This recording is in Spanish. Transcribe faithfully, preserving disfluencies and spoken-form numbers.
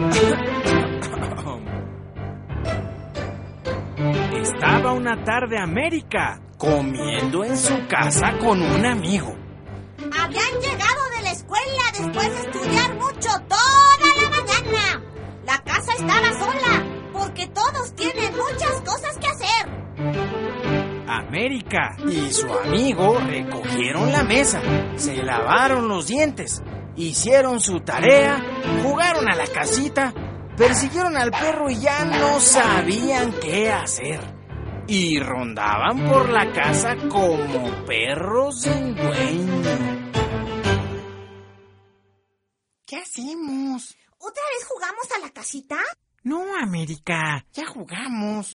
Estaba una tarde América comiendo en su casa con un amigo. Habían llegado de la escuela después de estudiar mucho toda la mañana. La casa estaba sola porque todos tienen muchas cosas que hacer. América y su amigo recogieron la mesa, se lavaron los dientes, hicieron su tarea, jugaron a la casita, persiguieron al perro y ya no sabían qué hacer. Y rondaban por la casa como perros sin dueño. ¿Qué hacemos? ¿Otra vez jugamos a la casita? No, América, ya jugamos.